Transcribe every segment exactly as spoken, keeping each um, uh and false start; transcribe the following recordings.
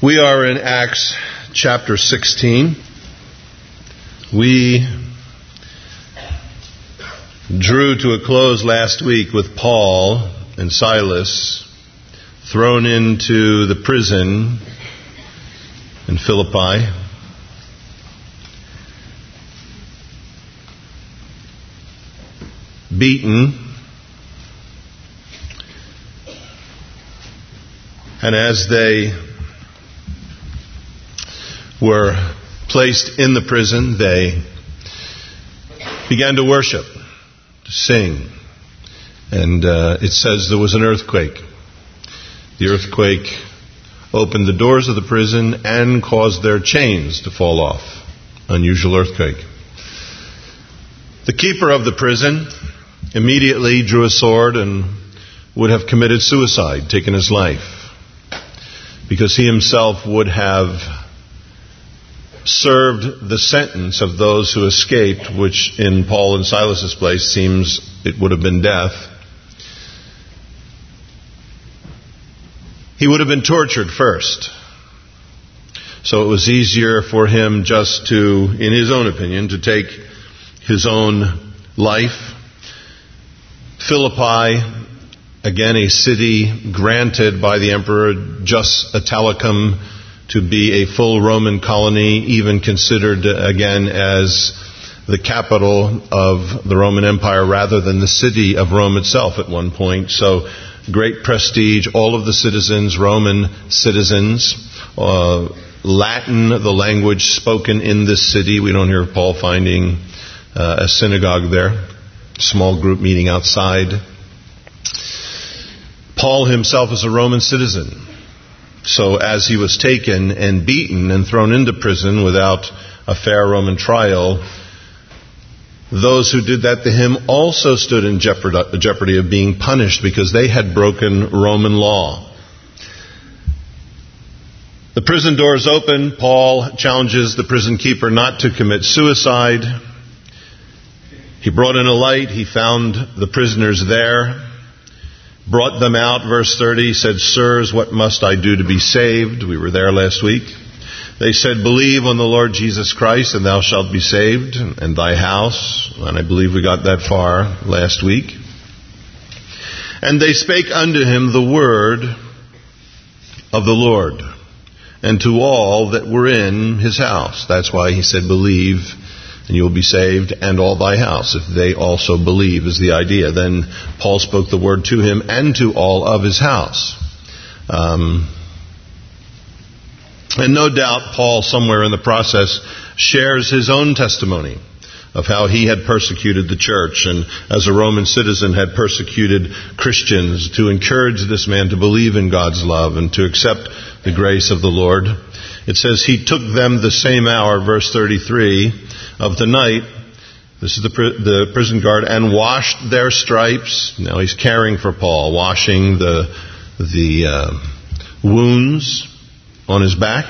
We are in Acts chapter sixteen. We drew to a close last week with Paul and Silas thrown into the prison in Philippi. Beaten. And as they were placed in the prison, they began to worship, to sing. And uh, it says there was an earthquake. The earthquake opened the doors of the prison and caused their chains to fall off. Unusual earthquake. The keeper of the prison immediately drew a sword and would have committed suicide, taken his life, because he himself would have served the sentence of those who escaped, which in Paul and Silas's place seems it would have been death. He would have been tortured first. So it was easier for him just to, in his own opinion, to take his own life. Philippi, again a city granted by the Emperor Jus Italicum to be a full Roman colony, even considered again as the capital of the Roman Empire rather than the city of Rome itself at one point. So great prestige, all of the citizens, Roman citizens, uh, Latin, the language spoken in this city. We don't hear Paul finding uh, a synagogue there, small group meeting outside. Paul himself is a Roman citizen. So as he was taken and beaten and thrown into prison without a fair Roman trial, those who did that to him also stood in jeopardy of being punished because they had broken Roman law. The prison doors open. Paul challenges the prison keeper not to commit suicide. He brought in a light. He found the prisoners there. Brought them out, verse thirty, said, "Sirs, what must I do to be saved?" We were there last week. They said, "Believe on the Lord Jesus Christ, and thou shalt be saved, and thy house." And I believe we got that far last week. And they spake unto him the word of the Lord, and to all that were in his house. That's why he said, "Believe, and you will be saved, and all thy house," if they also believe, is the idea. Then Paul spoke the word to him and to all of his house. Um, and no doubt Paul, somewhere in the process, shares his own testimony of how he had persecuted the church and as a Roman citizen had persecuted Christians, to encourage this man to believe in God's love and to accept the grace of the Lord. It says he took them the same hour, verse thirty-three, of the night. This is the, the prison guard, and washed their stripes. Now he's caring for Paul, washing the the uh, wounds on his back.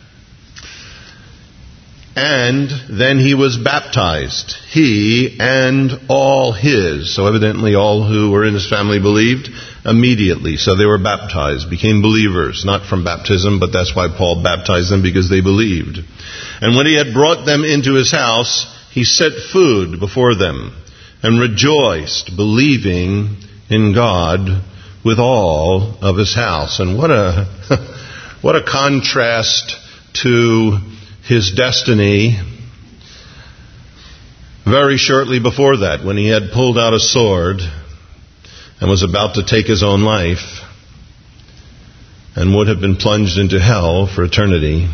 And then he was baptized, he and all his. So evidently all who were in his family believed immediately. So they were baptized, became believers, not from baptism, but that's why Paul baptized them, because they believed. And when he had brought them into his house, he set food before them and rejoiced, believing in God with all of his house. And what a what a contrast to his destiny very shortly before that, when he had pulled out a sword and was about to take his own life and would have been plunged into hell for eternity,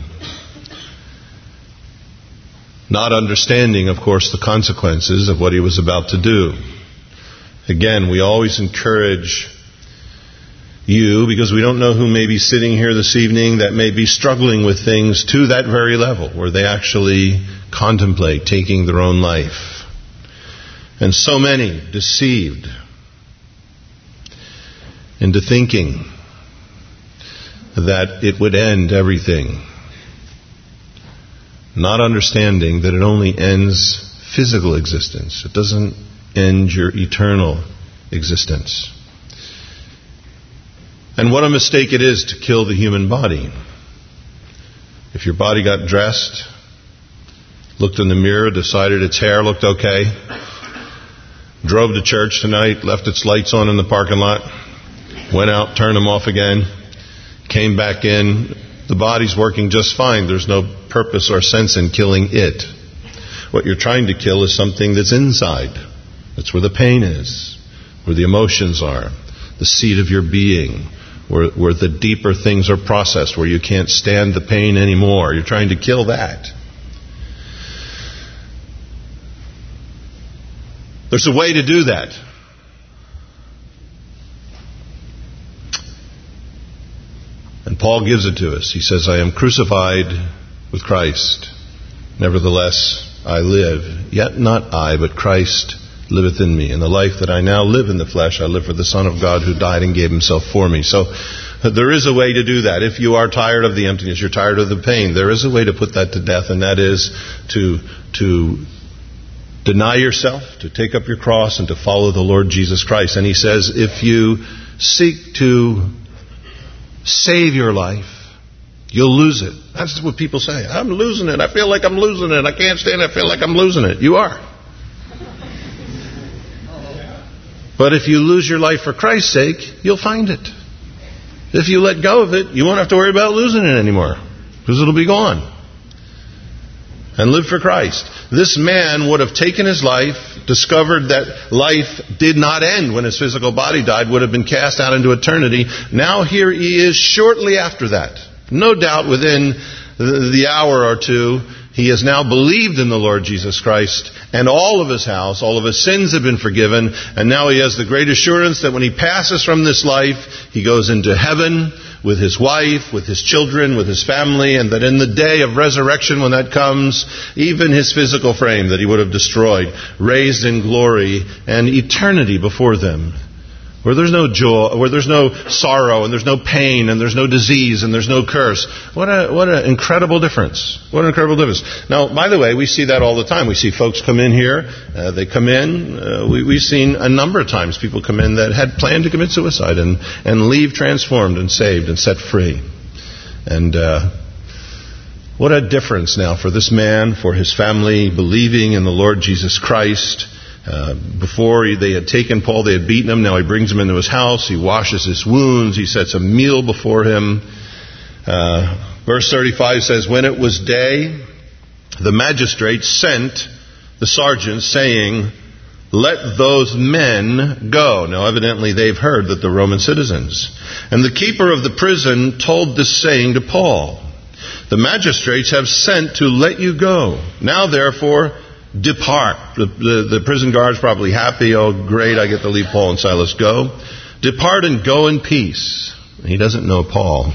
not understanding, of course, the consequences of what he was about to do. Again, we always encourage you, because we don't know who may be sitting here this evening that may be struggling with things to that very level, where they actually contemplate taking their own life. And so many deceived into thinking that it would end everything, not understanding that it only ends physical existence. It doesn't end your eternal existence. And what a mistake it is to kill the human body. If your body got dressed, looked in the mirror, decided its hair looked okay, drove to church tonight, left its lights on in the parking lot, went out, turned them off again, came back in, the body's working just fine. There's no purpose or sense in killing it. What you're trying to kill is something that's inside. That's where the pain is, where the emotions are, the seat of your being, where, where the deeper things are processed, where you can't stand the pain anymore. You're trying to kill that. There's a way to do that. And Paul gives it to us. He says, I am crucified with Christ. Nevertheless, I live. Yet not I, but Christ liveth in me. And the life that I now live in the flesh, I live for the Son of God who died and gave himself for me. So there is a way to do that. If you are tired of the emptiness, you're tired of the pain, there is a way to put that to death, and that is to to deny yourself, to take up your cross, and to follow the Lord Jesus Christ. And he says, if you seek to save your life, you'll lose it. That's what people say. I'm losing it. I feel like I'm losing it. I can't stand it. I feel like I'm losing it. You are. But if you lose your life for Christ's sake, you'll find it. If you let go of it, you won't have to worry about losing it anymore, because it'll be gone. And live for Christ. This man would have taken his life, discovered that life did not end when his physical body died, would have been cast out into eternity. Now here he is shortly after that. No doubt within the hour or two, he has now believed in the Lord Jesus Christ, and all of his house, all of his sins have been forgiven, and now he has the great assurance that when he passes from this life, he goes into heaven with his wife, with his children, with his family, and that in the day of resurrection, when that comes, even his physical frame that he would have destroyed, raised in glory and eternity before them, where there's no joy, where there's no sorrow, and there's no pain, and there's no disease, and there's no curse. What a what an incredible difference! What an incredible difference! Now, by the way, we see that all the time. We see folks come in here. Uh, they come in. Uh, we, we've seen a number of times people come in that had planned to commit suicide and and leave transformed and saved and set free. And uh, what a difference now for this man, for his family, believing in the Lord Jesus Christ. Uh, before he, they had taken Paul, they had beaten him. Now he brings him into his house. He washes his wounds. He sets a meal before him. Uh, verse thirty-five says, when it was day, the magistrates sent the sergeants, saying, let those men go. Now evidently they've heard that they're Roman citizens. And the keeper of the prison told this saying to Paul, the magistrates have sent to let you go. Now therefore, depart. The, the, the prison guard's probably happy. Oh, great, I get to leave Paul and Silas go. Depart and go in peace. He doesn't know Paul.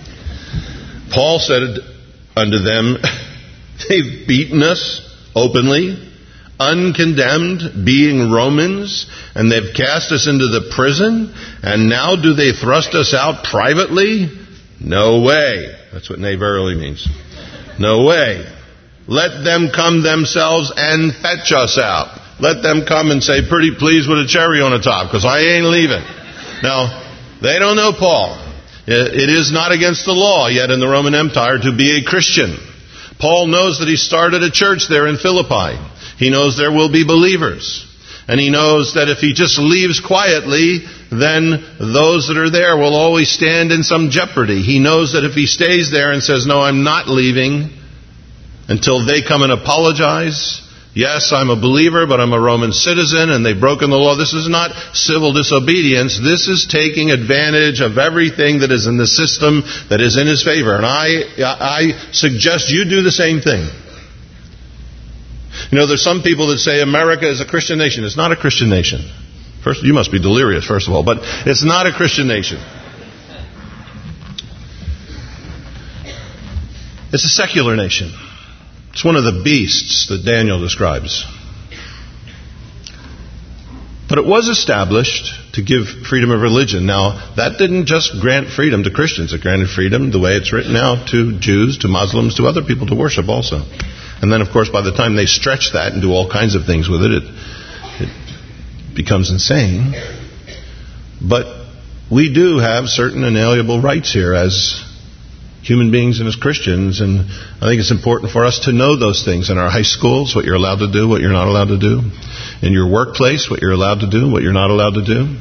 Paul said unto them, they've beaten us openly, uncondemned, being Romans, and they've cast us into the prison, and now do they thrust us out privately? No way. That's what ne verily means. No way. Let them come themselves and fetch us out. Let them come and say, pretty please with a cherry on the top, because I ain't leaving. Now, they don't know Paul. It is not against the law yet in the Roman Empire to be a Christian. Paul knows that he started a church there in Philippi. He knows there will be believers. And he knows that if he just leaves quietly, then those that are there will always stand in some jeopardy. He knows that if he stays there and says, no, I'm not leaving, until they come and apologize. Yes, I'm a believer, but I'm a Roman citizen, and they've broken the law. This is not civil disobedience. This is taking advantage of everything that is in the system that is in his favor. And I, I suggest you do the same thing. You know, there's some people that say America is a Christian nation. It's not a Christian nation. First, you must be delirious, first of all, but it's not a Christian nation. It's a secular nation. It's one of the beasts that Daniel describes. But it was established to give freedom of religion. Now, that didn't just grant freedom to Christians. It granted freedom, the way it's written now, to Jews, to Muslims, to other people to worship also. And then, of course, by the time they stretch that and do all kinds of things with it, it, it becomes insane. But we do have certain inalienable rights here as human beings and as Christians. And I think it's important for us to know those things in our high schools, what you're allowed to do, what you're not allowed to do. In your workplace, what you're allowed to do, what you're not allowed to do.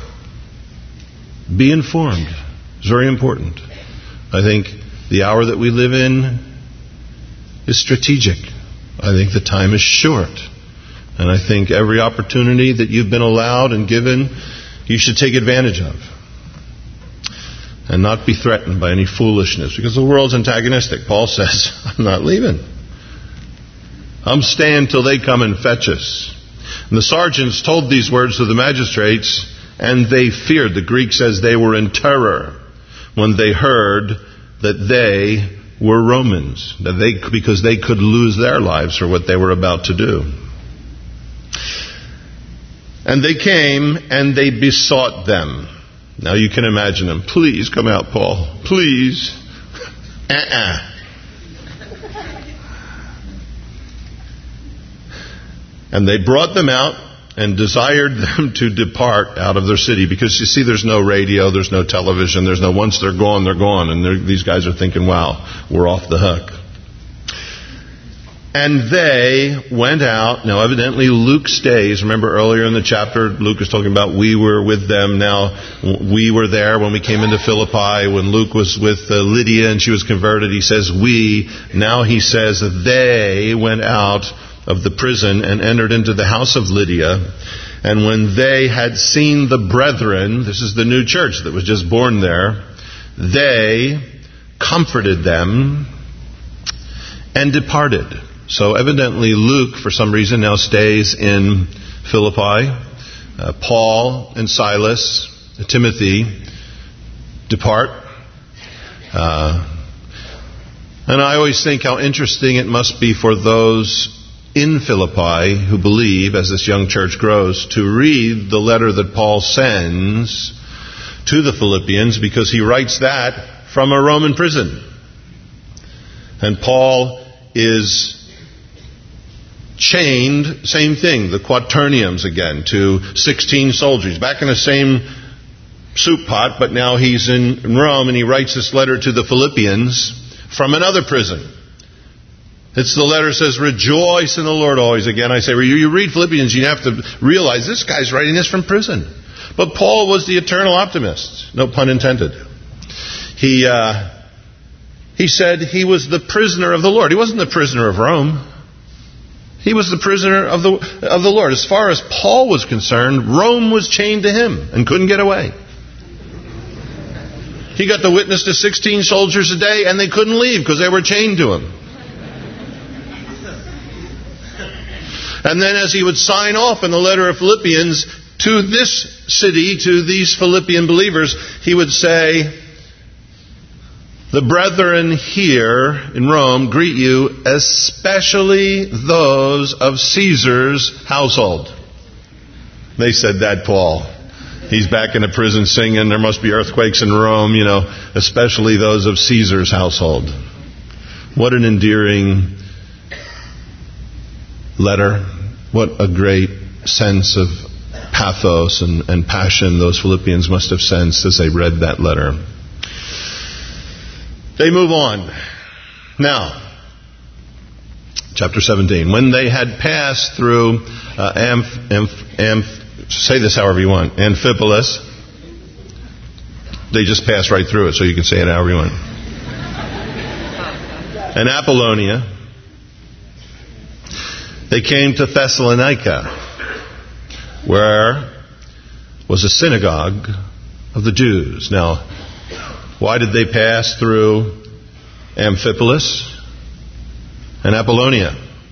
Be informed. It's very important. I think the hour that we live in is strategic. I think the time is short. And I think every opportunity that you've been allowed and given, you should take advantage of. And not be threatened by any foolishness. Because the world's antagonistic. Paul says, I'm not leaving. I'm staying till they come and fetch us. And the sergeants told these words to the magistrates, and they feared. The Greek says they were in terror when they heard that they were Romans, that they because they could lose their lives for what they were about to do. And they came and they besought them. Now you can imagine them. Please come out, Paul. Please. Uh-uh. And they brought them out and desired them to depart out of their city. Because you see, there's no radio, there's no television, there's no, once they're gone, they're gone. And these guys are thinking, wow, we're off the hook. And they went out. Now, evidently, Luke stays. Remember earlier in the chapter, Luke is talking about we were with them. Now, we were there when we came into Philippi. When Luke was with uh, Lydia and she was converted, he says we. Now he says they went out of the prison and entered into the house of Lydia. And when they had seen the brethren, this is the new church that was just born there, they comforted them and departed. So evidently Luke, for some reason, now stays in Philippi. Uh, Paul and Silas, Timothy, depart. Uh, and I always think how interesting it must be for those in Philippi who believe, as this young church grows, to read the letter that Paul sends to the Philippians, because he writes that from a Roman prison. And Paul is chained, same thing, the quaterniums again, to sixteen soldiers, back in the same soup pot, but now he's in Rome, and he writes this letter to the Philippians from another prison. It's the letter says, rejoice in the Lord always. Again, I say, you read Philippians, you have to realize this guy's writing this from prison. But Paul was the eternal optimist. No pun intended. He, uh, he said he was the prisoner of the Lord. He wasn't the prisoner of Rome. He was the prisoner of the, of the Lord. As far as Paul was concerned, Rome was chained to him and couldn't get away. He got to witness to sixteen soldiers a day, and they couldn't leave because they were chained to him. And then as he would sign off in the letter of Philippians to this city, to these Philippian believers, he would say, the brethren here in Rome greet you, especially those of Caesar's household. They said that, Paul. He's back in a prison singing, there must be earthquakes in Rome, you know, especially those of Caesar's household. What an endearing letter. What a great sense of pathos and, and passion those Philippians must have sensed as they read that letter. They move on. Now, chapter seventeen. When they had passed through uh, Amph, Amph, Amph, say this however you want, Amphipolis. They just passed right through it, so you can say it however you want. And Apollonia. They came to Thessalonica, where was a synagogue of the Jews. Now, why did they pass through Amphipolis and Apollonia?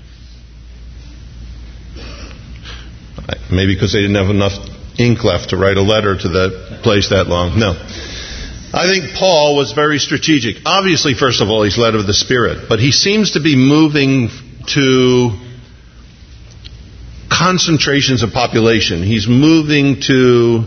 Maybe because they didn't have enough ink left to write a letter to that place that long. No. I think Paul was very strategic. Obviously, first of all, he's led of the Spirit. But he seems to be moving to concentrations of population. He's moving to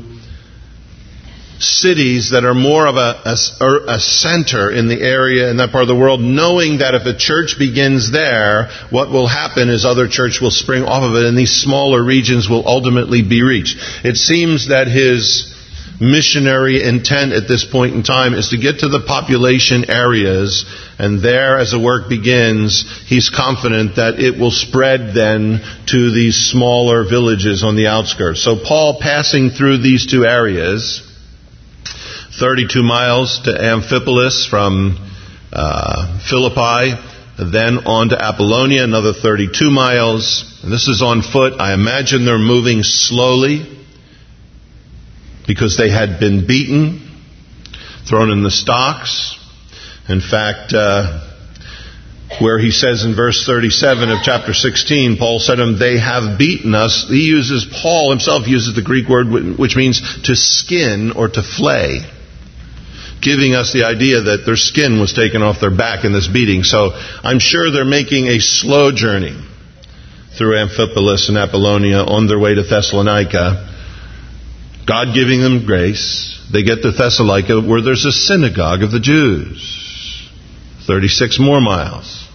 cities that are more of a, a, a center in the area, in that part of the world, knowing that if a church begins there, what will happen is other churches will spring off of it, and these smaller regions will ultimately be reached. It seems that his missionary intent at this point in time is to get to the population areas, and there, as the work begins, he's confident that it will spread then to these smaller villages on the outskirts. So Paul, passing through these two areas, thirty-two miles to Amphipolis from uh, Philippi, then on to Apollonia, another thirty-two miles. And this is on foot. I imagine they're moving slowly, because they had been beaten, thrown in the stocks. In fact, uh, where he says in verse thirty-seven of chapter sixteen, Paul said to them, they have beaten us. He uses, Paul himself uses the Greek word which means to skin or to flay, giving us the idea that their skin was taken off their back in this beating. So I'm sure they're making a slow journey through Amphipolis and Apollonia on their way to Thessalonica. God giving them grace. They get to Thessalonica, where there's a synagogue of the Jews. thirty-six more miles.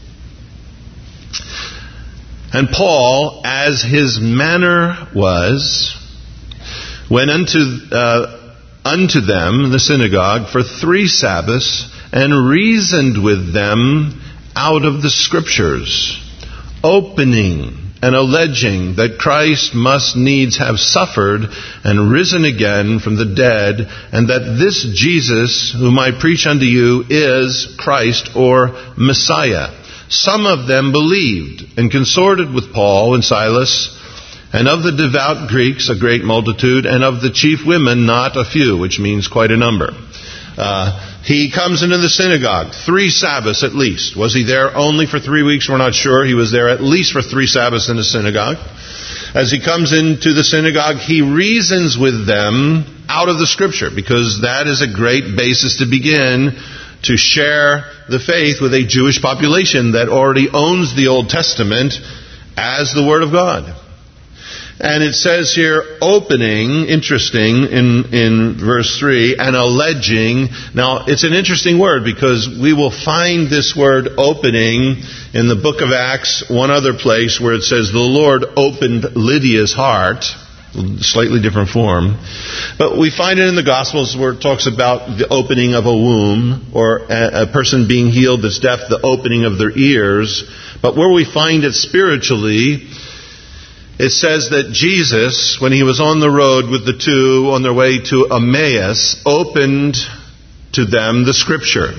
And Paul, as his manner was, went unto, uh, unto them, the synagogue, for three Sabbaths, and reasoned with them out of the Scriptures, opening and alleging that Christ must needs have suffered and risen again from the dead, and that this Jesus, whom I preach unto you, is Christ or Messiah. Some of them believed and consorted with Paul and Silas, and of the devout Greeks a great multitude, and of the chief women not a few, which means quite a number. Uh, he comes into the synagogue, three Sabbaths at least. Was he there only for three weeks? We're not sure. He was there at least for three Sabbaths in the synagogue. As he comes into the synagogue, he reasons with them out of the Scripture, because that is a great basis to begin to share the faith with a Jewish population that already owns the Old Testament as the Word of God. And it says here, opening, interesting, in, in verse three, and alleging. Now, it's an interesting word, because we will find this word opening in the book of Acts, one other place where it says the Lord opened Lydia's heart, slightly different form. But we find it in the Gospels where it talks about the opening of a womb, or a, a person being healed that's deaf, the opening of their ears. But where we find it spiritually, it says that Jesus, when he was on the road with the two on their way to Emmaus, opened to them the Scripture.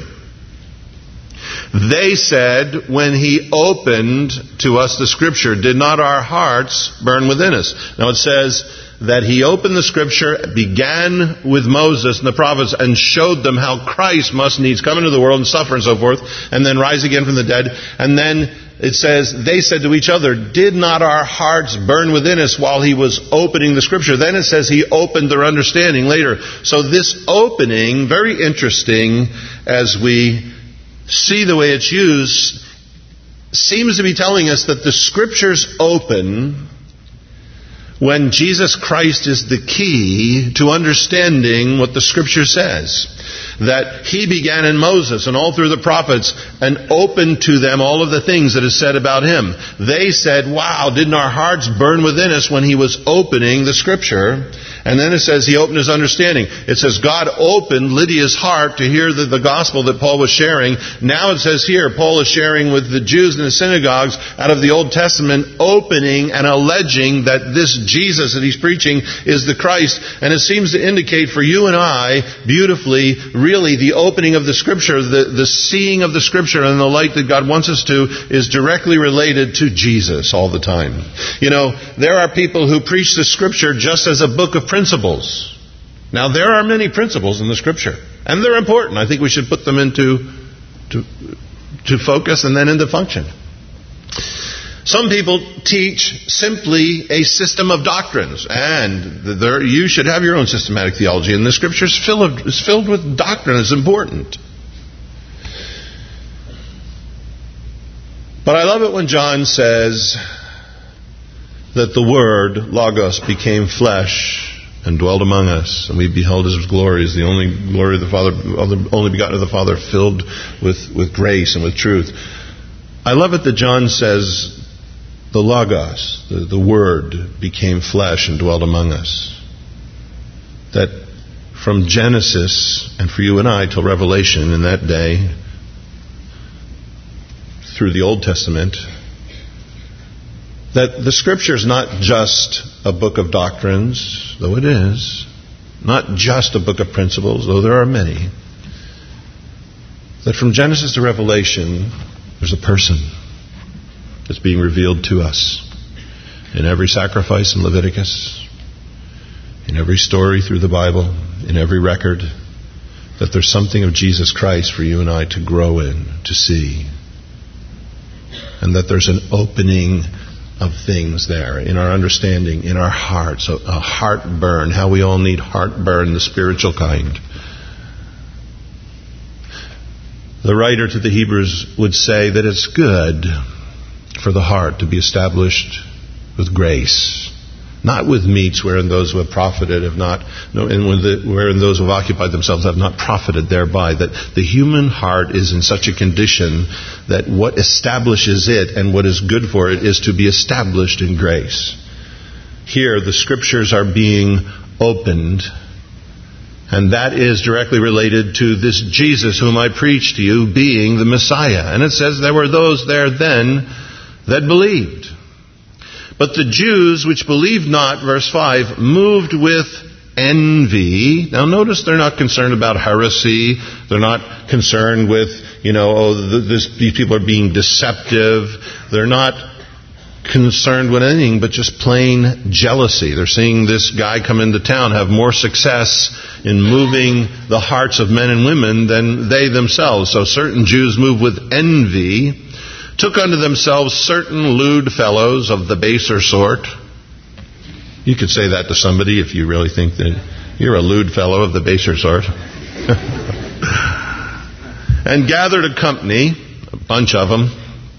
They said, when he opened to us the Scripture, did not our hearts burn within us? Now it says that he opened the Scripture, began with Moses and the prophets, and showed them how Christ must needs come into the world and suffer and so forth, and then rise again from the dead. And then it says, they said to each other, did not our hearts burn within us while he was opening the Scripture? Then it says he opened their understanding later. So this opening, very interesting as we see the way it's used, seems to be telling us that the Scriptures open when Jesus Christ is the key to understanding what the Scripture says. That he began in Moses and all through the prophets and opened to them all of the things that is said about him. They said, wow, didn't our hearts burn within us when he was opening the Scripture? And then it says he opened his understanding. It says God opened Lydia's heart to hear the, the gospel that Paul was sharing. Now it says here, Paul is sharing with the Jews in the synagogues out of the Old Testament, opening and alleging that this Jesus that he's preaching is the Christ. And it seems to indicate for you and I, beautifully, really the opening of the Scripture, the, the seeing of the Scripture and the light that God wants us to, is directly related to Jesus all the time. You know, there are people who preach the Scripture just as a book of principles. Now, there are many principles in the Scripture, and they're important. I think we should put them into to, to focus and then into function. Some people teach simply a system of doctrines, and there, you should have your own systematic theology, and the Scripture is filled, is filled with doctrine. It's important. But I love it when John says that the Word, Logos, became flesh and dwelt among us, and we beheld his glory as the only glory of the Father, only begotten of the Father, filled with, with grace and with truth. I love it that John says the Logos, the, the Word, became flesh and dwelt among us. That from Genesis, and for you and I till Revelation in that day, through the Old Testament, that the Scripture is not just a book of doctrines, though it is, not just a book of principles, though there are many, that from Genesis to Revelation, there's a person that's being revealed to us in every sacrifice in Leviticus, in every story through the Bible, in every record, that there's something of Jesus Christ for you and I to grow in, to see. And that there's an opening of things there in our understanding, in our hearts, a, a heartburn, how we all need heartburn, the spiritual kind. The writer to the Hebrews would say that it's good for the heart to be established with grace, not with meats wherein those who have profited have not, no, and with the, wherein those who have occupied themselves have not profited thereby. That the human heart is in such a condition that what establishes it and what is good for it is to be established in grace. Here, the Scriptures are being opened, and that is directly related to this Jesus whom I preach to you being the Messiah. And it says there were those there then that believed. But the Jews which believed not, verse five, moved with envy. Now notice they're not concerned about heresy. They're not concerned with, you know, oh, this, these people are being deceptive. They're not concerned with anything but just plain jealousy. They're seeing this guy come into town have more success in moving the hearts of men and women than they themselves. So certain Jews move with envy, took unto themselves certain lewd fellows of the baser sort. You could say that to somebody if you really think that you're a lewd fellow of the baser sort. And gathered a company, a bunch of them.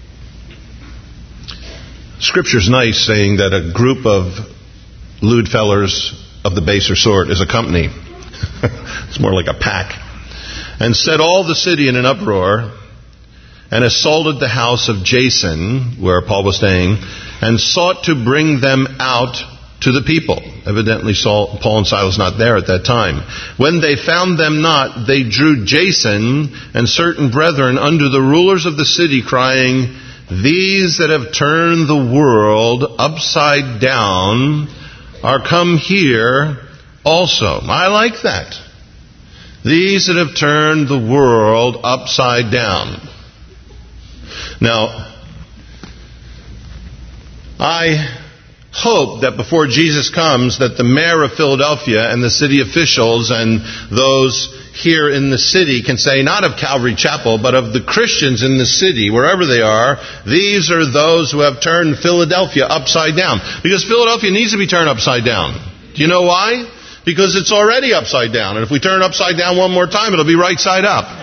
Scripture's nice saying that a group of lewd fellows of the baser sort is a company. It's more like a pack. And set all the city in an uproar, and assaulted the house of Jason, where Paul was staying, and sought to bring them out to the people. Evidently Saul, Paul and Silas not there at that time. When they found them not, they drew Jason and certain brethren unto the rulers of the city, crying, These that have turned the world upside down are come here also. I like that. These that have turned the world upside down. Now, I hope that before Jesus comes, that the mayor of Philadelphia and the city officials and those here in the city can say, not of Calvary Chapel, but of the Christians in the city, wherever they are, these are those who have turned Philadelphia upside down. Because Philadelphia needs to be turned upside down. Do you know why? Because it's already upside down. And if we turn it upside down one more time, it'll be right side up.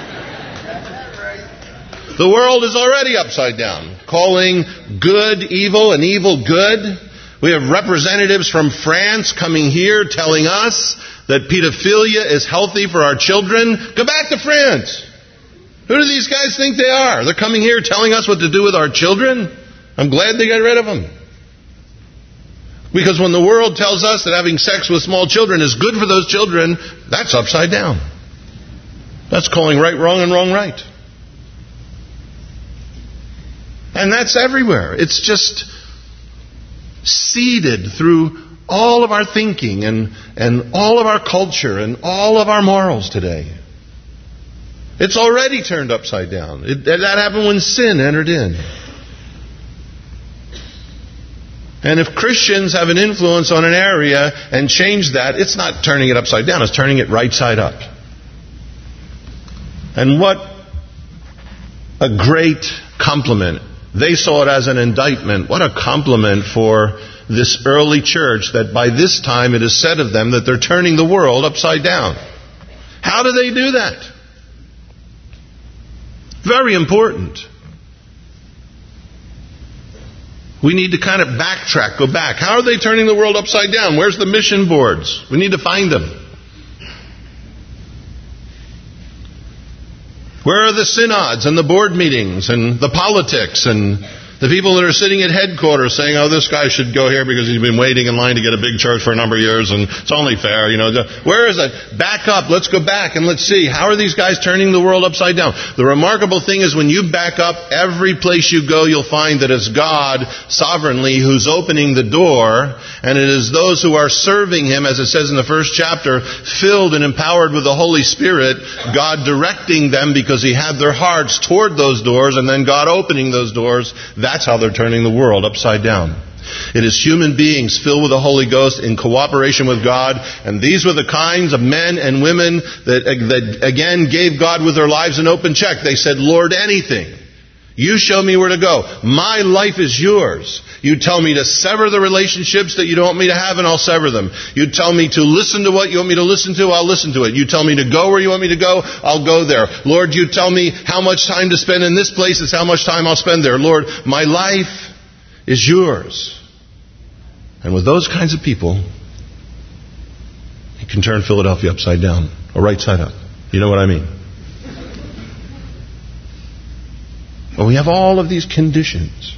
The world is already upside down, calling good evil and evil good. We have representatives from France coming here telling us that pedophilia is healthy for our children. Go back to France. Who do these guys think they are? They're coming here telling us what to do with our children? I'm glad they got rid of them. Because when the world tells us that having sex with small children is good for those children, that's upside down. That's calling right wrong and wrong right. And that's everywhere. It's just seeded through all of our thinking and, and all of our culture and all of our morals today. It's already turned upside down. It, that happened when sin entered in. And if Christians have an influence on an area and change that, it's not turning it upside down, it's turning it right side up. And what a great compliment. They saw it as an indictment. What a compliment for this early church that by this time it is said of them that they're turning the world upside down. How do they do that? Very important. We need to kind of backtrack, go back. How are they turning the world upside down? Where's the mission boards? We need to find them. Where are the synods and the board meetings and the politics and The people that are sitting at headquarters saying, oh, this guy should go here because he's been waiting in line to get a big church for a number of years and it's only fair, you know. Where is it? Back up. Let's go back and let's see. How are these guys turning the world upside down? The remarkable thing is when you back up, every place you go, you'll find that it's God sovereignly who's opening the door, and it is those who are serving Him, as it says in the first chapter, filled and empowered with the Holy Spirit, God directing them because He had their hearts toward those doors, and then God opening those doors. That's how they're turning the world upside down. It is human beings filled with the Holy Ghost in cooperation with God, and these were the kinds of men and women that, that again gave God with their lives an open check. They said, Lord, anything. You show me where to go. My life is yours. You tell me to sever the relationships that you don't want me to have, and I'll sever them. You tell me to listen to what you want me to listen to, I'll listen to it. You tell me to go where you want me to go, I'll go there. Lord, you tell me how much time to spend in this place is how much time I'll spend there. Lord, my life is yours. And with those kinds of people, you can turn Philadelphia upside down, or right side up. You know what I mean? Well, we have all of these conditions.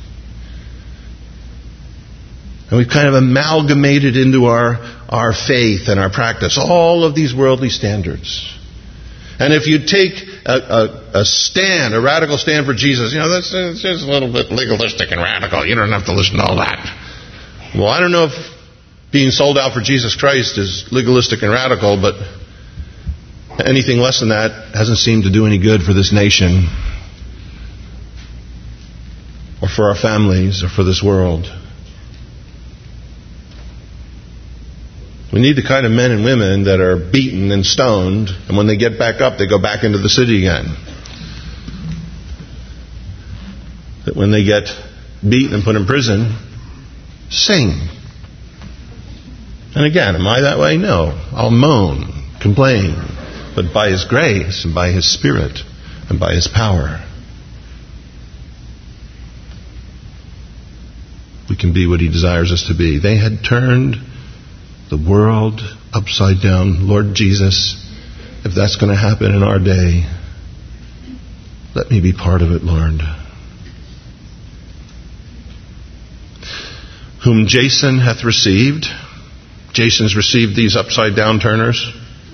And we've kind of amalgamated into our, our faith and our practice all of these worldly standards. And if you take a, a, a stand, a radical stand for Jesus, you know, that's, that's just a little bit legalistic and radical. You don't have to listen to all that. Well, I don't know if being sold out for Jesus Christ is legalistic and radical, but anything less than that hasn't seemed to do any good for this nation, or for our families, or for this world. We need the kind of men and women that are beaten and stoned, and when they get back up, they go back into the city again. That when they get beaten and put in prison, sing. And again, am I that way? No. I'll moan, complain. But by His grace, and by His Spirit, and by His power, we can be what He desires us to be. They had turned the world upside down. Lord Jesus, if that's going to happen in our day, let me be part of it, Lord. Whom Jason hath received. Jason's received these upside down turners.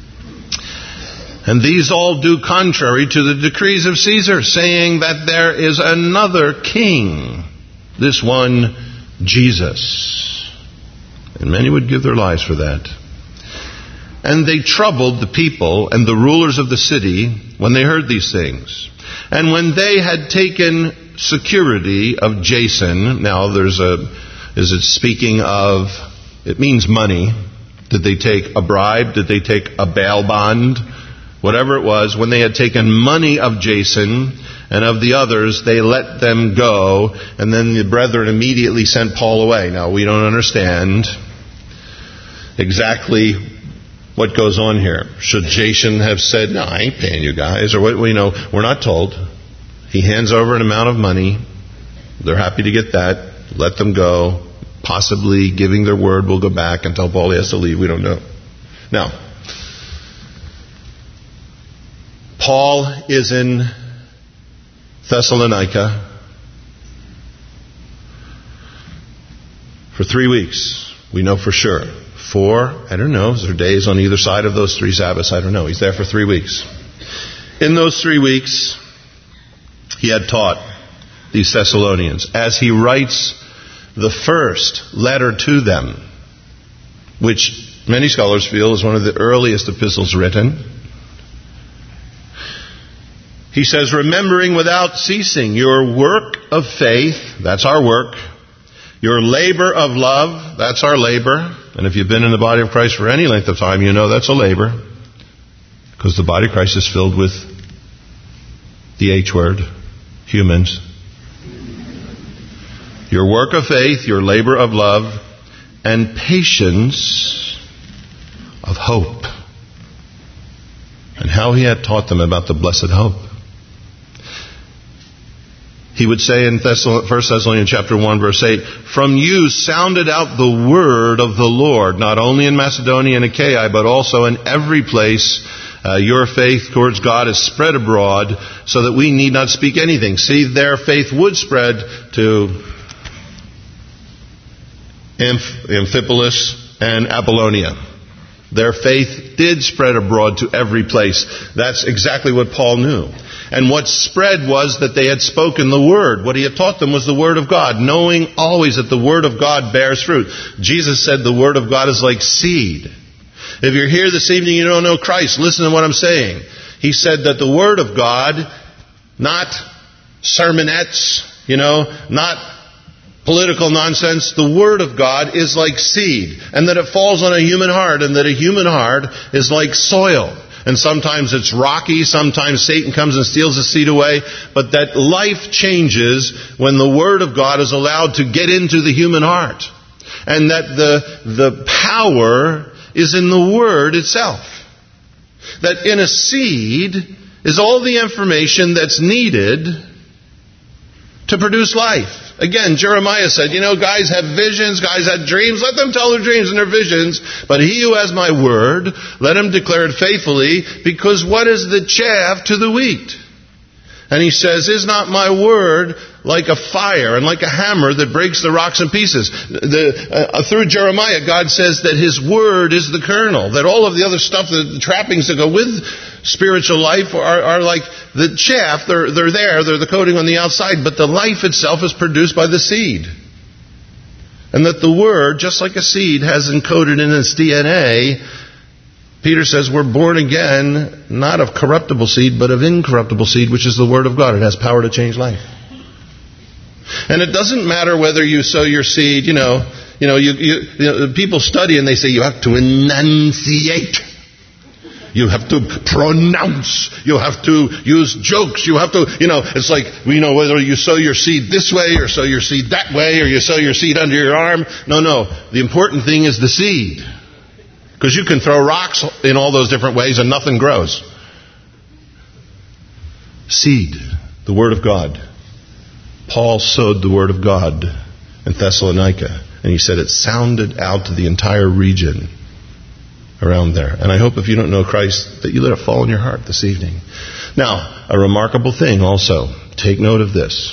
And these all do contrary to the decrees of Caesar, saying that there is another king, this one Jesus. And many would give their lives for that. And they troubled the people and the rulers of the city when they heard these things. And when they had taken security of Jason, now there's a, is it speaking of, it means money. Did they take a bribe? Did they take a bail bond? Whatever it was, when they had taken money of Jason and of the others, they let them go. And then the brethren immediately sent Paul away. Now, we don't understand exactly what goes on here. Should Jason have said, no, I ain't paying you guys? Or what? We know, we're not told. He hands over an amount of money. They're happy to get that. Let them go. Possibly giving their word, we'll go back and tell Paul he has to leave. We don't know. Now, Paul is in Thessalonica for three weeks. We know for sure. Four, I don't know, is there days on either side of those three Sabbaths? I don't know. He's there for three weeks. In those three weeks, he had taught these Thessalonians. As he writes the first letter to them, which many scholars feel is one of the earliest epistles written, he says, remembering without ceasing your work of faith, that's our work, your labor of love, that's our labor. And if you've been in the body of Christ for any length of time, you know that's a labor. Because the body of Christ is filled with the H word, humans. Your work of faith, your labor of love, and patience of hope. And how he had taught them about the blessed hope. He would say in First Thessalonians chapter one, verse eight, from you sounded out the word of the Lord, not only in Macedonia and Achaia, but also in every place. Uh, your faith towards God is spread abroad so that we need not speak anything. See, their faith would spread to Amph- Amphipolis and Apollonia. Their faith did spread abroad to every place. That's exactly what Paul knew. And what spread was that they had spoken the Word. What he had taught them was the Word of God, knowing always that the Word of God bears fruit. Jesus said the Word of God is like seed. If you're here this evening and you don't know Christ, listen to what I'm saying. He said that the Word of God, not sermonettes, you know, not political nonsense, the Word of God is like seed. And that it falls on a human heart, and that a human heart is like soil. And sometimes it's rocky, sometimes Satan comes and steals the seed away, but that life changes when the Word of God is allowed to get into the human heart. And that the, the power is in the Word itself. That in a seed is all the information that's needed to produce life. Again, Jeremiah said, you know, guys have visions, guys have dreams, let them tell their dreams and their visions. But he who has my word, let him declare it faithfully, because what is the chaff to the wheat? And he says, is not my word like a fire and like a hammer that breaks the rocks in pieces? The, uh, through Jeremiah, God says that His word is the kernel, that all of the other stuff, the trappings that go with spiritual life are, are like the chaff. They're, they're there, they're the coating on the outside, but the life itself is produced by the seed. And that the word, just like a seed, has encoded in its D N A. Peter says we're born again, not of corruptible seed, but of incorruptible seed, which is the Word of God. It has power to change life. And it doesn't matter whether you sow your seed, you know, you know, you, you, you know, people study and they say you have to enunciate. You have to pronounce. You have to use jokes. You have to, you know, it's like, you know, whether you sow your seed this way or sow your seed that way or you sow your seed under your arm. No, no. The important thing is the seed. Because you can throw rocks in all those different ways and nothing grows. Seed, the Word of God. Paul sowed the Word of God in Thessalonica. And he said it sounded out to the entire region around there. And I hope if you don't know Christ, that you let it fall in your heart this evening. Now, a remarkable thing also. Take note of this.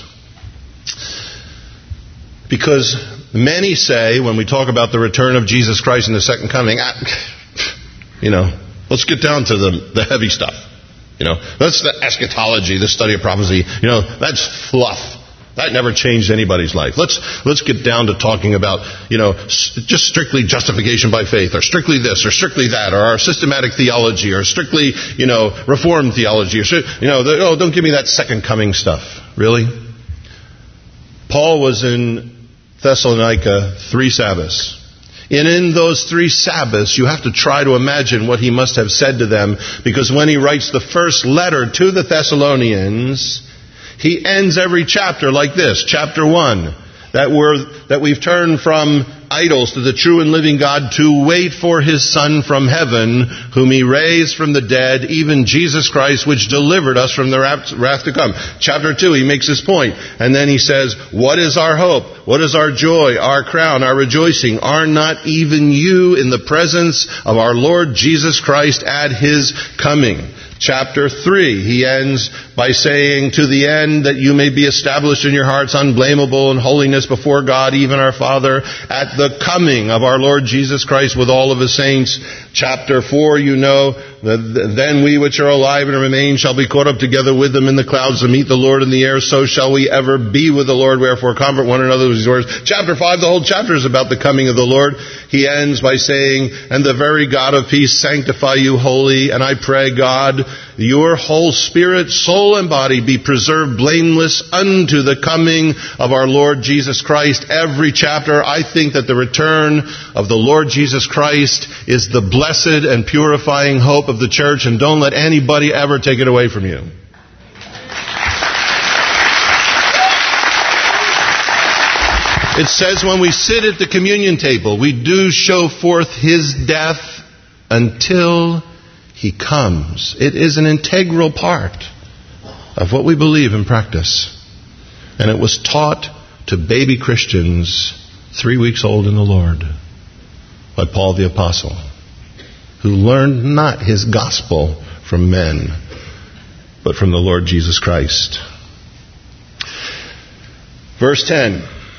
Because many say, when we talk about the return of Jesus Christ and the second coming, you know, let's get down to the, the heavy stuff. You know, that's the eschatology, the study of prophecy. You know, that's fluff. That never changed anybody's life. Let's let's get down to talking about, you know, just strictly justification by faith, or strictly this, or strictly that, or our systematic theology, or strictly, you know, Reformed theology, or, you know, the, oh, don't give me that second coming stuff. Really? Paul was in Thessalonica three Sabbaths. And in those three Sabbaths, you have to try to imagine what he must have said to them, because when he writes the first letter to the Thessalonians, he ends every chapter like this. Chapter one, that we're, that we've turned from idols to the true and living God, to wait for His Son from heaven, whom He raised from the dead, even Jesus Christ, which delivered us from the wrath to come. Chapter two, he makes this point. And then he says, what is our hope? What is our joy, our crown, our rejoicing? Are not even you in the presence of our Lord Jesus Christ at His coming? Chapter three, he ends by saying, to the end that you may be established in your hearts unblameable in holiness before God, even our Father, at the coming of our Lord Jesus Christ with all of His saints. Chapter four, you know, then we which are alive and remain shall be caught up together with them in the clouds to meet the Lord in the air. So shall we ever be with the Lord. Wherefore comfort one another with these words. Chapter five, the whole chapter is about the coming of the Lord. He ends by saying, and the very God of peace sanctify you wholly. And I pray, God, your whole spirit, soul, and body be preserved blameless unto the coming of our Lord Jesus Christ. Every chapter, I think that the return of the Lord Jesus Christ is the blessed and purifying hope of the church, and don't let anybody ever take it away from you. It says when we sit at the communion table, we do show forth His death until He comes. It is an integral part of what we believe and practice. And it was taught to baby Christians three weeks old in the Lord by Paul the Apostle, who learned not his gospel from men, but from the Lord Jesus Christ. Verse ten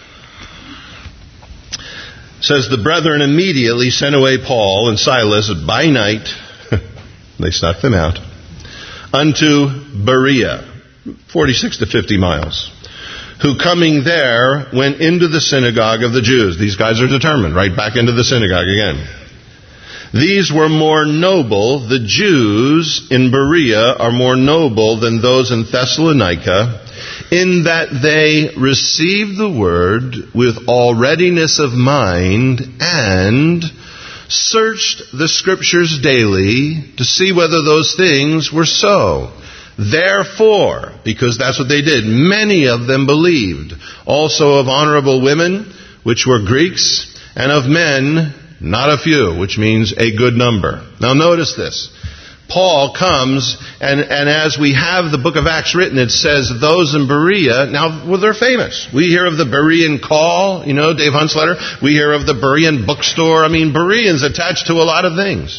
says, the brethren immediately sent away Paul and Silas by night, they snuck them out, unto Berea, forty-six to fifty miles, who coming there went into the synagogue of the Jews. These guys are determined, right back into the synagogue again. These were more noble. The Jews in Berea are more noble than those in Thessalonica, in that they received the word with all readiness of mind and searched the Scriptures daily to see whether those things were so. Therefore, because that's what they did, many of them believed, also of honorable women, which were Greeks, and of men, not a few, which means a good number. Now notice this. Paul comes, and, and as we have the book of Acts written, it says those in Berea, now, well, they're famous. We hear of the Berean Call, you know, Dave Hunt's letter. We hear of the Berean bookstore. I mean, Bereans attached to a lot of things.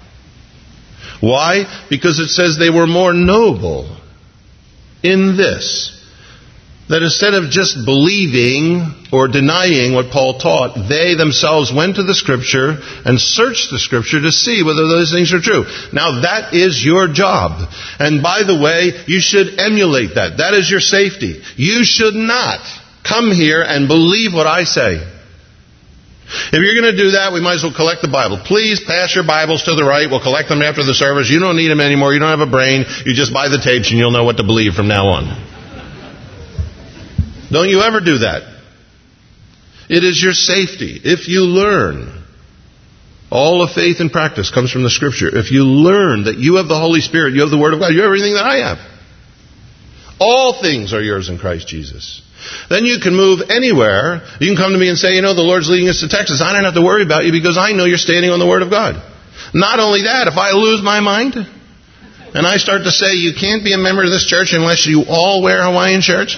Why? Because it says they were more noble in this. That instead of just believing or denying what Paul taught, they themselves went to the Scripture and searched the Scripture to see whether those things are true. Now that is your job. And by the way, you should emulate that. That is your safety. You should not come here and believe what I say. If you're going to do that, we might as well collect the Bible. Please pass your Bibles to the right. We'll collect them after the service. You don't need them anymore. You don't have a brain. You just buy the tapes and you'll know what to believe from now on. Don't you ever do that. It is your safety. If you learn, all of faith and practice comes from the Scripture. If you learn that you have the Holy Spirit, you have the Word of God, you have everything that I have. All things are yours in Christ Jesus. Then you can move anywhere. You can come to me and say, you know, the Lord's leading us to Texas. I don't have to worry about you because I know you're standing on the Word of God. Not only that, if I lose my mind and I start to say you can't be a member of this church unless you all wear Hawaiian shirts,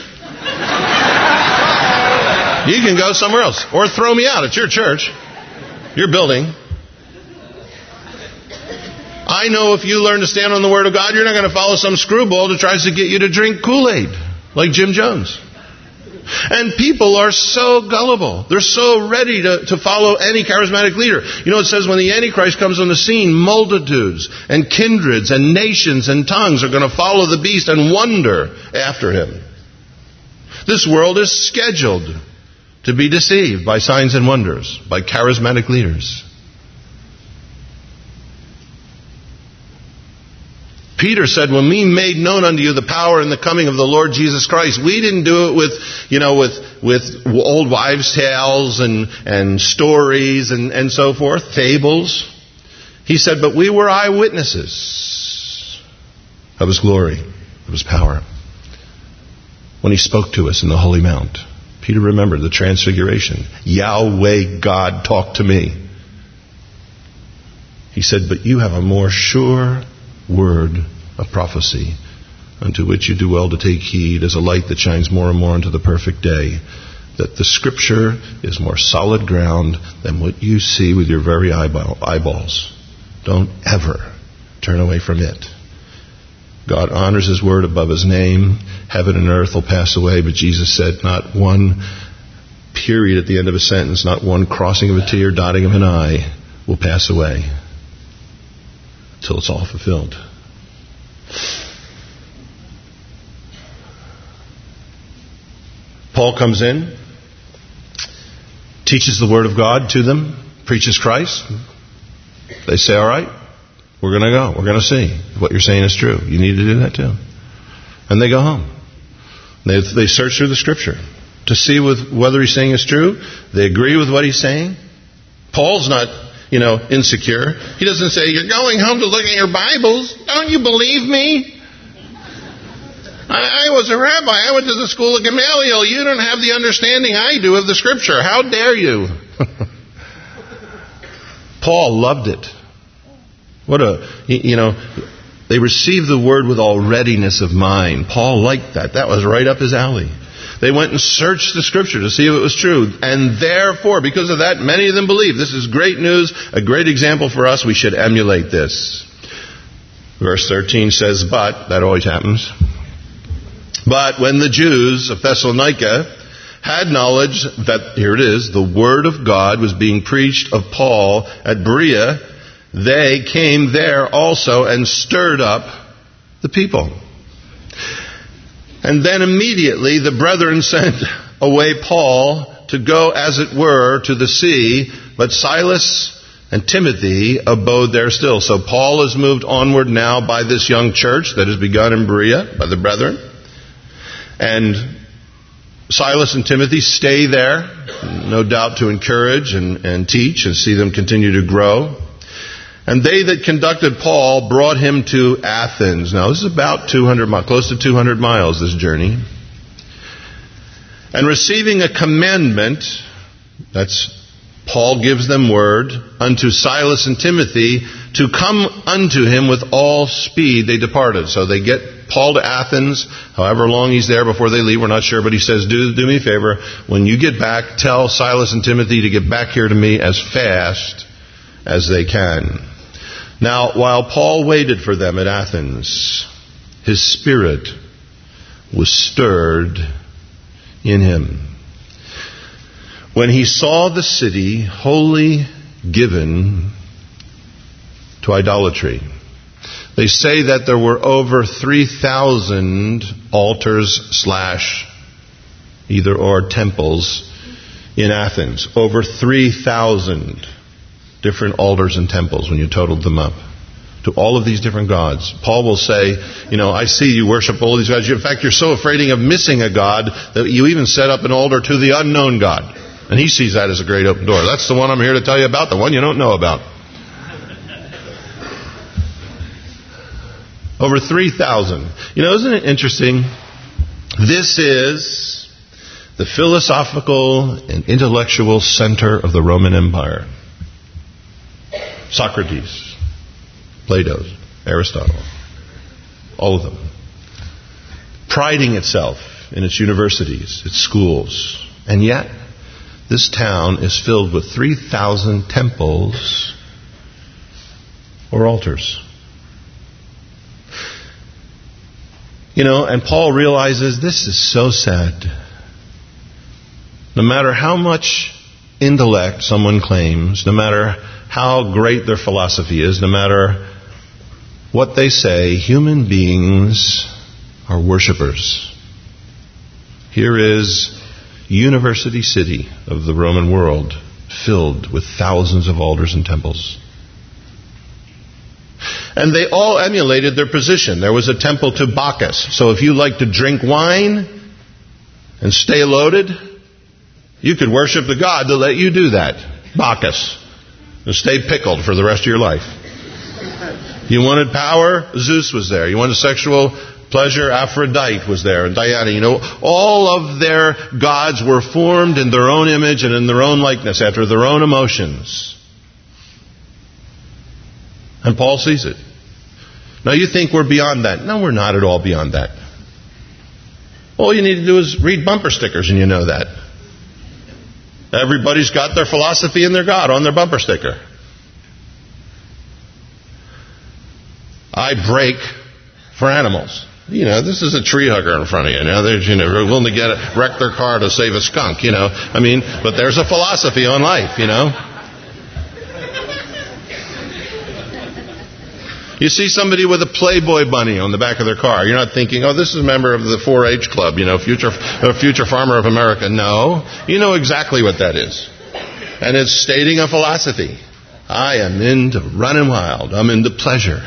you can go somewhere else. Or throw me out. It's your church. Your building. I know if you learn to stand on the Word of God, you're not going to follow some screwball that tries to get you to drink Kool-Aid, like Jim Jones. And people are so gullible. They're so ready to, to follow any charismatic leader. You know, it says when the Antichrist comes on the scene, multitudes and kindreds and nations and tongues are going to follow the beast and wonder after him. This world is scheduled to be deceived by signs and wonders, by charismatic leaders. Peter said, when we made known unto you the power and the coming of the Lord Jesus Christ, we didn't do it with, you know, with, with old wives' tales and, and stories and, and so forth, fables. He said, but we were eyewitnesses of His glory, of His power. When He spoke to us in the Holy Mount. Peter remembered the transfiguration. Yahweh God talked to me. He said, but you have a more sure word of prophecy, unto which you do well to take heed as a light that shines more and more unto the perfect day, that the Scripture is more solid ground than what you see with your very eyeball, eyeballs. Don't ever turn away from it. God honors His word above His name. Heaven and earth will pass away, but Jesus said not one period at the end of a sentence, not one crossing of a T or dotting of an I will pass away until it's all fulfilled. Paul comes in, teaches the Word of God to them, preaches Christ. They say, all right, we're going to go. We're going to see if what you're saying is true. You need to do that too. And they go home. They, they search through the Scripture to see with whether he's saying is true. They agree with what he's saying. Paul's not, you know, insecure. He doesn't say, you're going home to look at your Bibles. Don't you believe me? I, I was a rabbi. I went to the school of Gamaliel. You don't have the understanding I do of the Scripture. How dare you? Paul loved it. What a, you know, they received the word with all readiness of mind. Paul liked that. That was right up his alley. They went and searched the Scripture to see if it was true. And therefore, because of that, many of them believed. This is great news, a great example for us. We should emulate this. Verse thirteen says, but, that always happens. But when the Jews of Thessalonica had knowledge that, here it is, the word of God was being preached of Paul at Berea, they came there also and stirred up the people. And then immediately the brethren sent away Paul to go, as it were, to the sea, but Silas and Timothy abode there still. So Paul is moved onward now by this young church that has begun in Berea, by the brethren. And Silas and Timothy stay there, no doubt to encourage and, and teach and see them continue to grow. And they that conducted Paul brought him to Athens. Now this is about two hundred miles, close to two hundred miles, this journey. And receiving a commandment, that's Paul gives them word, unto Silas and Timothy to come unto him with all speed, they departed. So they get Paul to Athens, however long he's there before they leave, we're not sure, but he says, do, do me a favor, when you get back, tell Silas and Timothy to get back here to me as fast as they can. Now, while Paul waited for them at Athens, his spirit was stirred in him when he saw the city wholly given to idolatry. They say that there were over three thousand altars slash either or temples in Athens. Over three thousand different altars and temples when you totaled them up to all of these different gods. Paul will say, you know, I see you worship all these gods. In fact, you're so afraid of missing a god that you even set up an altar to the unknown God. And he sees that as a great open door. That's the one I'm here to tell you about, the one you don't know about. Over three thousand. You know, isn't it interesting? This is the philosophical and intellectual center of the Roman Empire. Socrates, Plato, Aristotle, all of them. Priding itself in its universities, its schools. And yet, this town is filled with three thousand temples or altars. You know, and Paul realizes this is so sad. No matter how much intellect someone claims, no matter how great their philosophy is, no matter what they say, human beings are worshipers. Here is University City of the Roman world, filled with thousands of altars and temples. And they all emulated their position. There was a temple to Bacchus. So if you like to drink wine and stay loaded, you could worship the god that let you do that. Bacchus. And stay pickled for the rest of your life. You wanted power? Zeus was there. You wanted sexual pleasure? Aphrodite was there. And Diana. You know, all of their gods were formed in their own image and in their own likeness, after their own emotions. And Paul sees it. Now you think we're beyond that. No, we're not at all beyond that. All you need to do is read bumper stickers and you know that. Everybody's got their philosophy and their God on their bumper sticker. I break for animals. You know, this is a tree hugger in front of you. Now they're, you know, willing to get a, wreck their car to save a skunk. You know, I mean, but there's a philosophy on life. You know. You see somebody with a Playboy bunny on the back of their car. You're not thinking, oh, this is a member of the four H club, you know, future uh, future farmer of America. No. You know exactly what that is. And it's stating a philosophy. I am into running wild. I'm into pleasure.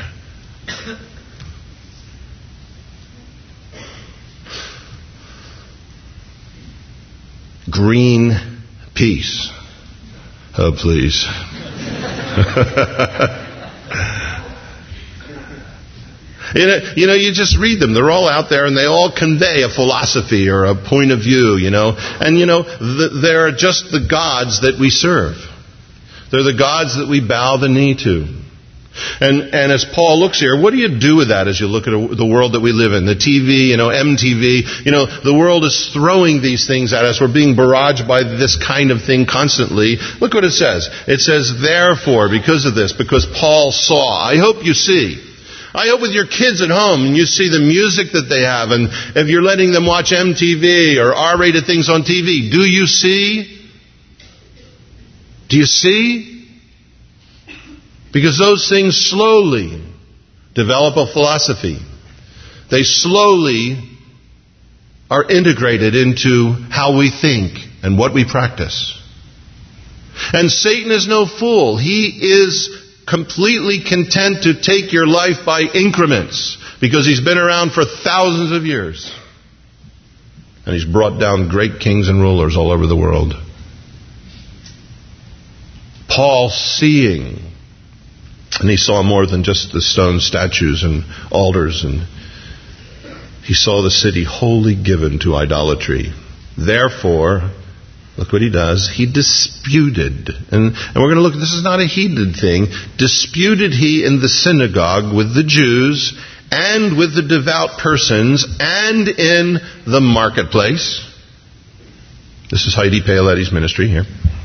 Green peace. Oh, please. You know, you know, you just read them. They're all out there and they all convey a philosophy or a point of view, you know. And, you know, the, they're just the gods that we serve. They're the gods that we bow the knee to. And and as Paul looks here, what do you do with that as you look at a, the world that we live in? The T V, you know, M T V. You know, the world is throwing these things at us. We're being barraged by this kind of thing constantly. Look what it says. It says, therefore, because of this, because Paul saw. I hope you see. I hope with your kids at home and you see the music that they have, and if you're letting them watch M T V or R-rated things on T V, do you see? Do you see? Because those things slowly develop a philosophy. They slowly are integrated into how we think and what we practice. And Satan is no fool. He is completely content to take your life by increments because he's been around for thousands of years. And he's brought down great kings and rulers all over the world. Paul, seeing, and he saw more than just the stone statues and altars, and he saw the city wholly given to idolatry. Therefore, look what he does. He disputed. And, and we're going to look, this is not a heated thing. Disputed he in the synagogue with the Jews and with the devout persons and in the marketplace. This is Heidi Paoletti's ministry here.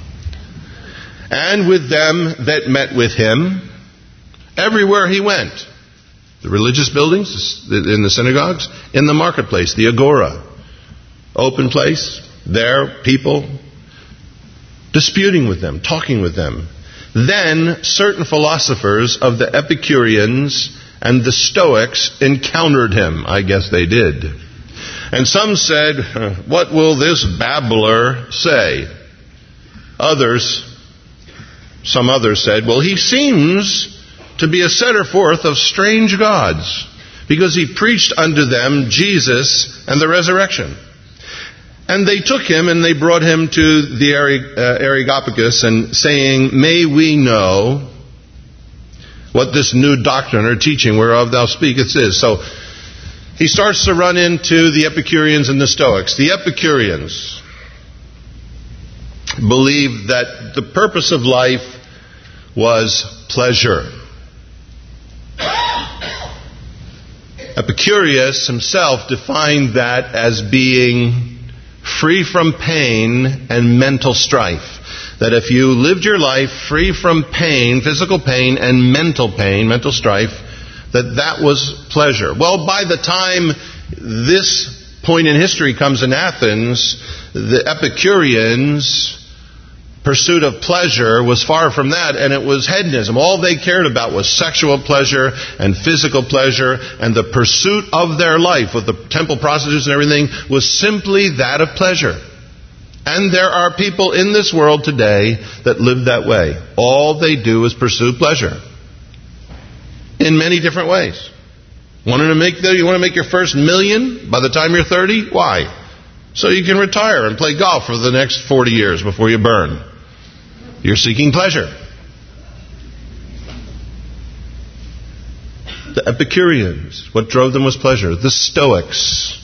And with them that met with him everywhere he went. The religious buildings, in the synagogues, in the marketplace, the agora. Open place, there, people, disputing with them, talking with them. Then certain philosophers of the Epicureans and the Stoics encountered him. I guess they did. And some said, what will this babbler say? Others, some others said, well, he seems to be a setter forth of strange gods, because he preached unto them Jesus and the resurrection. And they took him and they brought him to the Areopagus, and saying, may we know what this new doctrine or teaching whereof thou speakest is. So he starts to run into the Epicureans and the Stoics. The Epicureans believed that the purpose of life was pleasure. Epicurus himself defined that as being free from pain and mental strife. That if you lived your life free from pain, physical pain and mental pain, mental strife, that that was pleasure. Well, by the time this point in history comes in Athens, the Epicureans' pursuit of pleasure was far from that, and it was hedonism. All they cared about was sexual pleasure and physical pleasure, and the pursuit of their life with the temple prostitutes and everything was simply that of pleasure. And there are people in this world today that live that way. All they do is pursue pleasure in many different ways. Want to make the, you want to make your first million by the time you're thirty? Why? So you can retire and play golf for the next forty years before you burn. You're seeking pleasure. The Epicureans, what drove them was pleasure. The Stoics,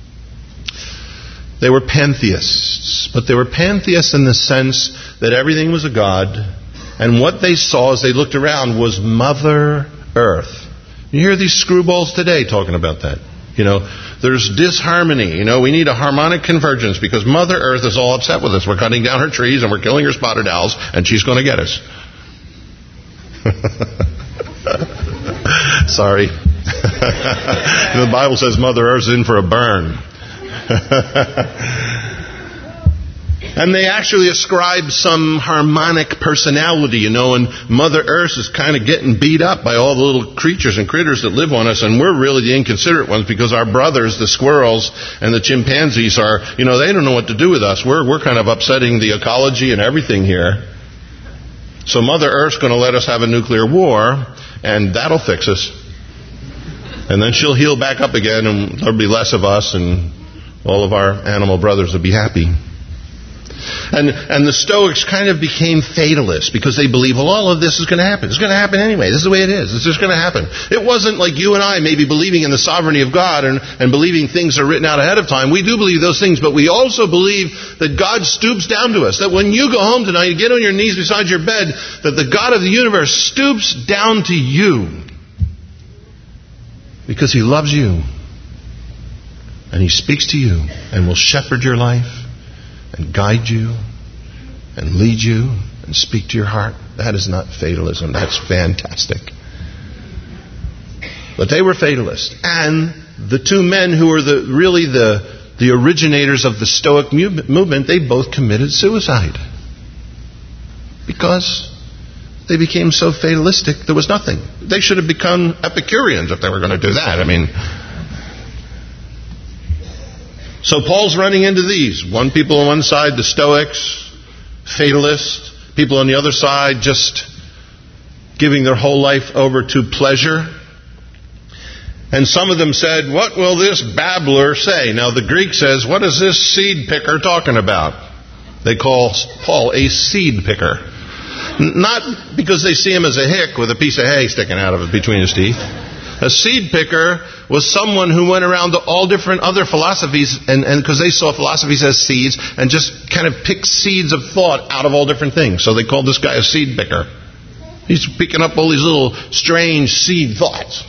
they were pantheists. But they were pantheists in the sense that everything was a god. And what they saw as they looked around was Mother Earth. You hear these screwballs today talking about that. You know, there's disharmony. You know, we need a harmonic convergence because Mother Earth is all upset with us. We're cutting down her trees and we're killing her spotted owls, and she's going to get us. Sorry. The Bible says Mother Earth's in for a burn. And they actually ascribe some harmonic personality, you know, and Mother Earth is kind of getting beat up by all the little creatures and critters that live on us, and we're really the inconsiderate ones because our brothers, the squirrels and the chimpanzees, are, you know, they don't know what to do with us. We're, we're kind of upsetting the ecology and everything here. So Mother Earth's going to let us have a nuclear war, and that'll fix us. And then she'll heal back up again, and there'll be less of us, and all of our animal brothers will be happy. And and the Stoics kind of became fatalists because they believe, well, all of this is going to happen. It's going to happen anyway. This is the way it is. It's just going to happen. It wasn't like you and I maybe believing in the sovereignty of God and, and believing things are written out ahead of time. We do believe those things, but we also believe that God stoops down to us. That when you go home tonight, you get on your knees beside your bed, that the God of the universe stoops down to you because He loves you. And He speaks to you and will shepherd your life and guide you and lead you and speak to your heart. That is not fatalism. That's fantastic. But they were fatalists. And the two men who were the really the, the originators of the Stoic movement, they both committed suicide. Because they became so fatalistic, there was nothing. They should have become Epicureans if they were going to do that. I mean, so Paul's running into these. One people on one side, the Stoics, fatalists. People on the other side just giving their whole life over to pleasure. And some of them said, what will this babbler say? Now the Greek says, what is this seed picker talking about? They call Paul a seed picker. Not because they see him as a hick with a piece of hay sticking out of it between his teeth. A seed picker was someone who went around to all different other philosophies, and because they saw philosophies as seeds, and just kind of picked seeds of thought out of all different things. So they called this guy a seed picker. He's picking up all these little strange seed thoughts.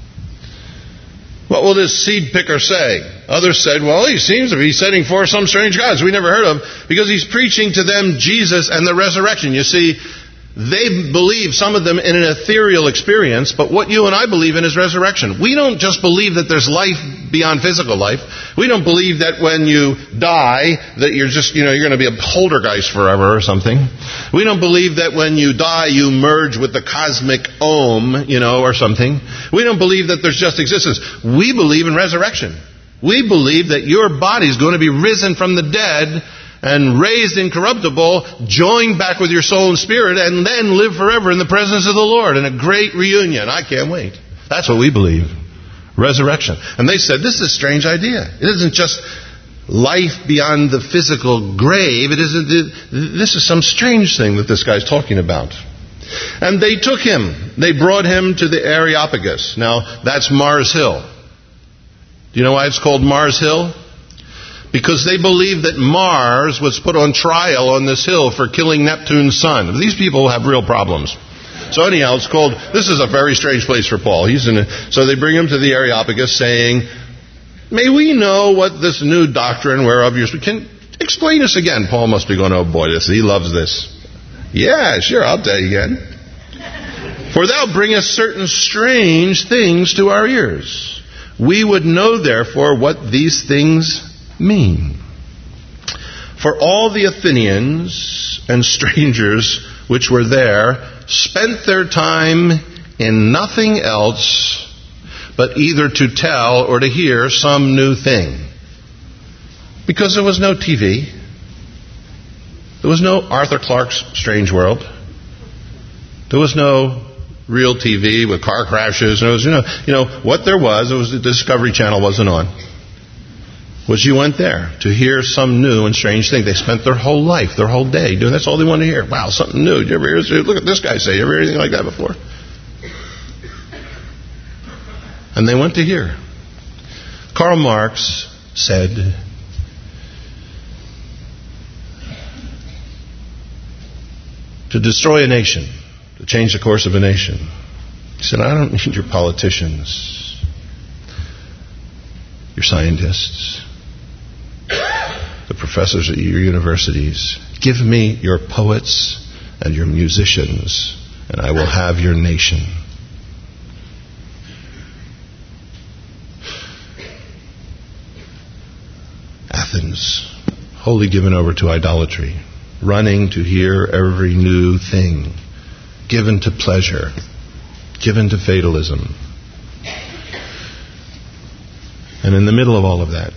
What will this seed picker say? Others said, well, he seems to be setting forth some strange gods we never heard of, because he's preaching to them Jesus and the resurrection. You see, they believe, some of them, in an ethereal experience, but what you and I believe in is resurrection. We don't just believe that there's life beyond physical life. We don't believe that when you die, that you're just, you know, you're going to be a poltergeist forever or something. We don't believe that when you die, you merge with the cosmic Om, you know, or something. We don't believe that there's just existence. We believe in resurrection. We believe that your body is going to be risen from the dead and raised incorruptible, joined back with your soul and spirit, and then live forever in the presence of the Lord in a great reunion. I can't wait. That's what we believe. Resurrection. And they said, this is a strange idea. It isn't just life beyond the physical grave. It isn't. This is some strange thing that this guy's talking about. And they took him. They brought him to the Areopagus. Now, that's Mars Hill. Do you know why it's called Mars Hill? Because they believe that Mars was put on trial on this hill for killing Neptune's son. These people have real problems. So anyhow, it's called, this is a very strange place for Paul. He's in a, so they bring him to the Areopagus saying, may we know what this new doctrine whereof you're speaking? Explain this again. Paul must be going, oh boy, this, he loves this. Yeah, sure, I'll tell you again. For thou bringest certain strange things to our ears. We would know therefore what these things mean. For all the Athenians and strangers which were there spent their time in nothing else but either to tell or to hear some new thing. Because there was no T V. There was no Arthur Clarke's Strange World. There was no real T V with car crashes. There was, you know, you know what there was, it was the Discovery Channel wasn't on. Was you went there to hear some new and strange thing. They spent their whole life, their whole day doing that's all they wanted to hear. Wow, something new. Did you ever hear, look at this guy say, you ever hear anything like that before? And they went to hear. Karl Marx said, to destroy a nation, to change the course of a nation. He said, I don't need your politicians, your scientists, the professors at your universities. Give me your poets and your musicians, and I will have your nation. Athens, wholly given over to idolatry, running to hear every new thing, given to pleasure, given to fatalism. And in the middle of all of that,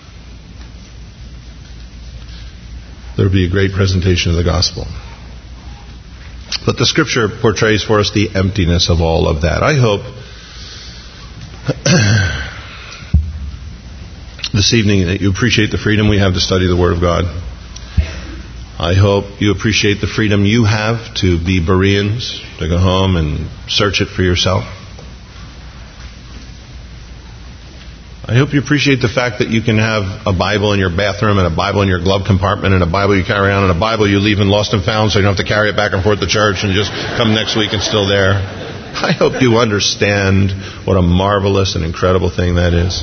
there will be a great presentation of the gospel. But the scripture portrays for us the emptiness of all of that. I hope this evening that you appreciate the freedom we have to study the Word of God. I hope you appreciate the freedom you have to be Bereans, to go home and search it for yourself. I hope you appreciate the fact that you can have a Bible in your bathroom and a Bible in your glove compartment and a Bible you carry around and a Bible you leave in Lost and Found so you don't have to carry it back and forth to church and just come next week and still there. I hope you understand what a marvelous and incredible thing that is.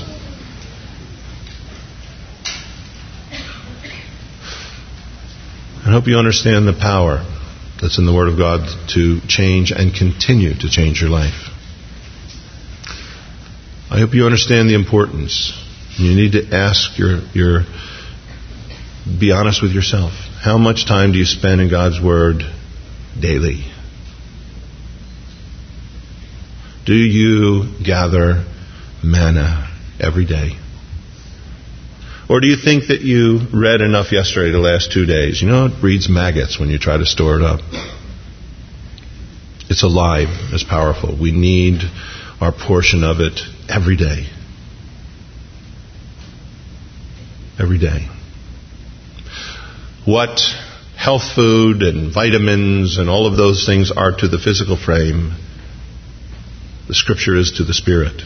I hope you understand the power that's in the Word of God to change and continue to change your life. I hope you understand the importance. You need to ask your, your, be honest with yourself. How much time do you spend in God's Word daily? Do you gather manna every day? Or do you think that you read enough yesterday the last two days? You know, it breeds maggots when you try to store it up. It's alive, it's powerful. We need our portion of it every day. Every day. What health food and vitamins and all of those things are to the physical frame, the Scripture is to the spirit.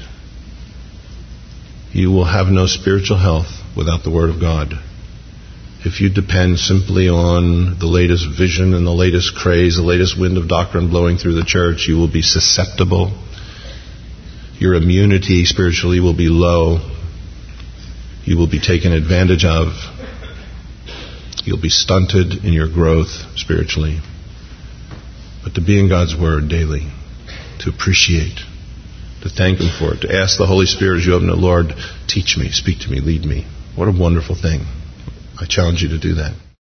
You will have no spiritual health without the Word of God. If you depend simply on the latest vision and the latest craze, the latest wind of doctrine blowing through the church, you will be susceptible. Your immunity spiritually will be low. You will be taken advantage of. You'll be stunted in your growth spiritually. But to be in God's Word daily, to appreciate, to thank Him for it, to ask the Holy Spirit as you open the Lord, teach me, speak to me, lead me. What a wonderful thing. I challenge you to do that.